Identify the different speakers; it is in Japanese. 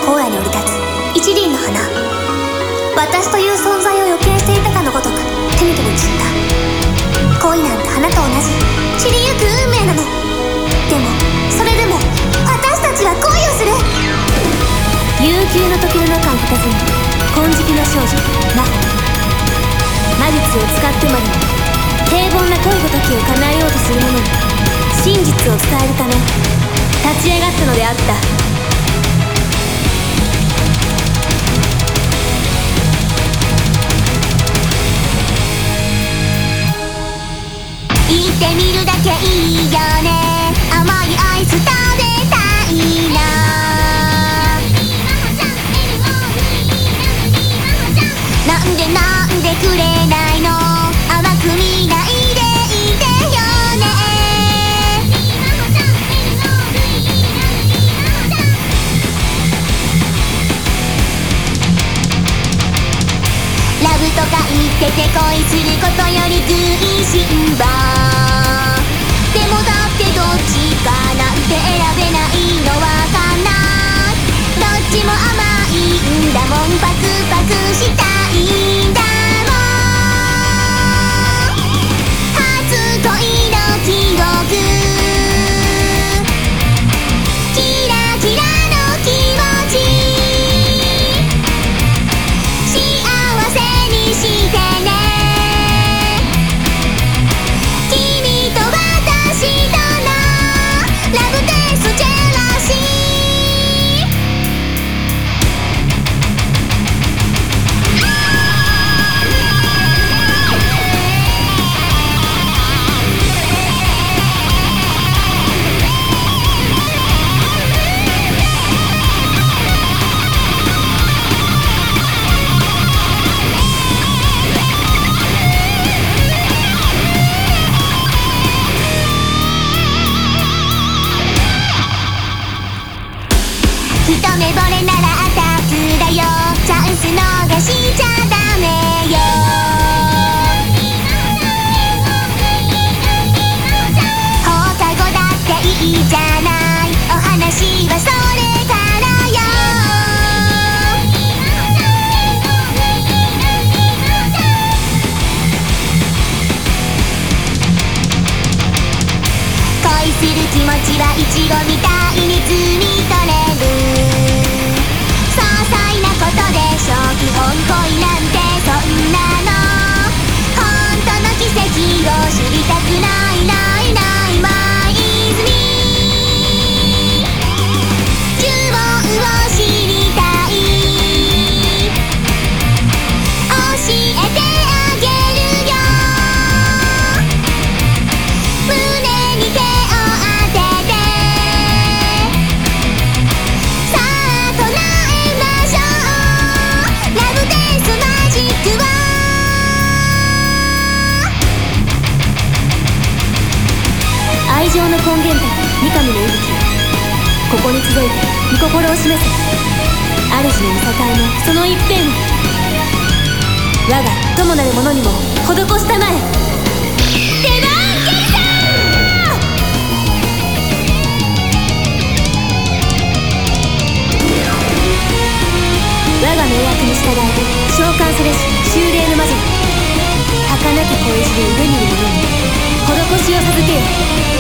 Speaker 1: 荒野に降り立つ一輪の花。私という存在を予見していたかのごとく手に取り散った。恋なんて花と同じ散りゆく運命なの。でもそれでも私たちは恋をする。悠久の時の中を佇む金色の少女真帆。魔術を使ってまでも平凡な恋ごときを叶えようとする者に真実を伝えるため立ち上がったのであった。
Speaker 2: 行ってみるだけいいよね。甘いアイス食べたいな。なんでくれないの。甘く見ないでいてよね。ラブとか言ってて恋することより食いしん坊。でもだってどっちかなんて選べないのわかんない。どっちも甘いんだもん。パクパクしたいんだもん。初恋の記憶、キラキラの気持ち、幸せにしてね。君と私とのラブテストジェラシー。一目惚れならアタックだよ。チャンス逃しちゃダメよ。放課後だっていいじゃない。お話はそれからよ。恋する気持ちはイチゴみたいに摘み取れる。些細なことでしょう。基本恋なんてそんなの。本当の奇跡を知りたくないないないマイズミー。呪文を知りたい。教えてあげるよ。胸に手を当ててさあ唱えましょう。ラブテストマジックを。
Speaker 1: 愛情の根源たる三上の息吹。ここに集いて御心を示せ。主の見境のその一辺を我が友なる者にも施したまえ。
Speaker 2: 出番決算。
Speaker 1: 我が命役に従い召喚されし修霊の魔女。儚き恋路で腕にいる者に施しを授けよ。